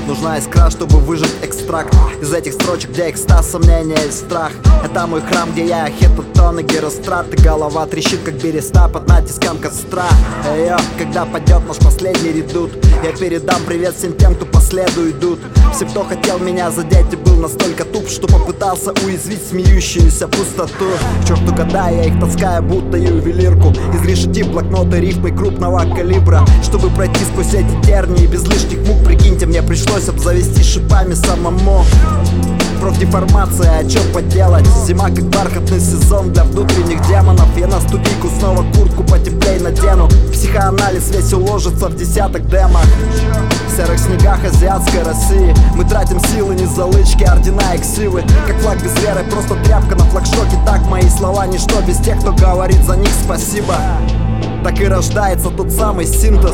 Нужна искра, чтобы выжать экстракт из этих строчек, где экстаз, сомнения и страх. Это мой храм, где я хитотон и герострат, и голова трещит, как береста под натиском костра. Эйо, когда падет наш последний редут, я передам привет всем тем, кто по следу идут. Все, кто хотел меня задеть и был настолько туп, что попытался уязвить смеющуюся пустоту. К черту года, я их таскаю, будто ювелирку из решети, блокноты, рифмы крупного калибра. Чтобы пройти сквозь эти тернии без лишних мук, прикиньте, мне пришлось обзавестись шипами самому. Профдеформация, а чё поделать? Зима как бархатный сезон для внутренних демонов. Я на студийку снова куртку потеплей надену. Психоанализ весь уложится в десяток демок. В серых снегах азиатской России мы тратим силы, не за лычки, ордена и ксивы. Как флаг без веры, просто тряпка на флагштоке. Так мои слова ничто без тех, кто говорит за них спасибо. Так и рождается тот самый синтез,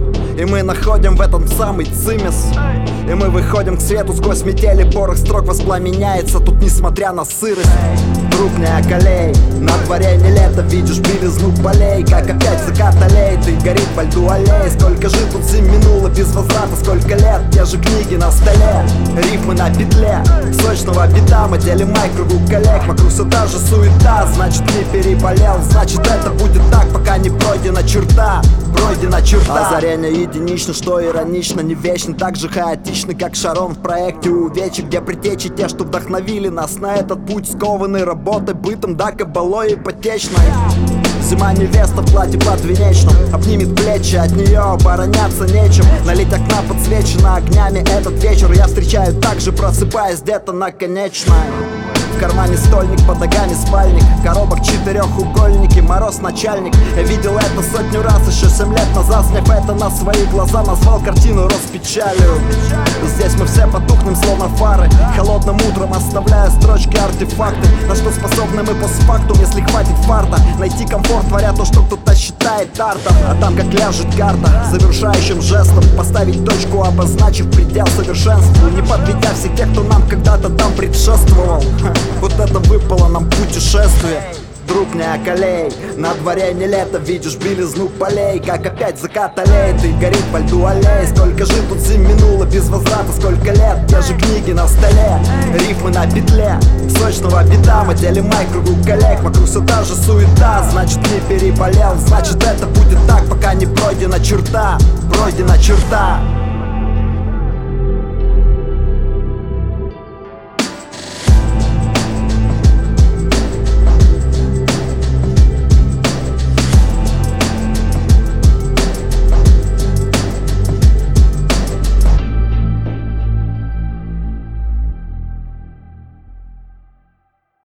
и мы находим в этом самый цимес. И мы выходим к свету сквозь метели, порох строк воспламеняется тут, несмотря на сырость. Друг, не околей, на дворе не лето, видишь белизну полей, как опять закат аллей, ты горит во льду аллей. Сколько же тут зим минуло без возврата, сколько лет, те же книги на столе, рифмы на петле, сочного бита, мы делим май кругу коллег. Вокруг все та же суета, значит не переболел, значит это будет так, пока не пройдена черта. Пройдена черта. Озарение единично, что иронично, не вечно, так же хаотично, как Шарон в проекте Увечья, где предтечи те, что вдохновили нас на этот путь, скованы работой, бытом, да, кабалой ипотечной. Зима невеста в платье подвенечном обнимет плечи, от нее обороняться нечем. Налить окна подсвечено огнями этот вечер я встречаю так же, просыпаясь где-то на конечной. В кармане стольник, под ногами спальник, коробок четырехугольники, мороз начальник. Я видел это сотню раз, еще 7 лет назад, сняв это на свои глаза, назвал картину «Роспечалью». И здесь мы все потухнем, словно фары, холодным утром оставляя строчки, артефакты. На что способны мы постфактум, если хватит фарта найти комфорт, творя то, что кто-то считает артом. А там как ляжет карта, завершающим жестом поставить точку, обозначив предел совершенству, не подведя всех тех, кто нам когда-то там предшествовал. Вот это выпало нам путешествие. Друг, не околей, на дворе не лето, видишь белизну полей, как опять закат аллей, ты горит во льду аллей. Сколько же тут зим минуло без возврата, сколько лет, те же книги на столе, рифмы на петле, сочного бита, мы делим май кругу коллег. Вокруг все та же суета, значит не переболел, значит это будет так, пока не пройдена черта. Пройдена черта.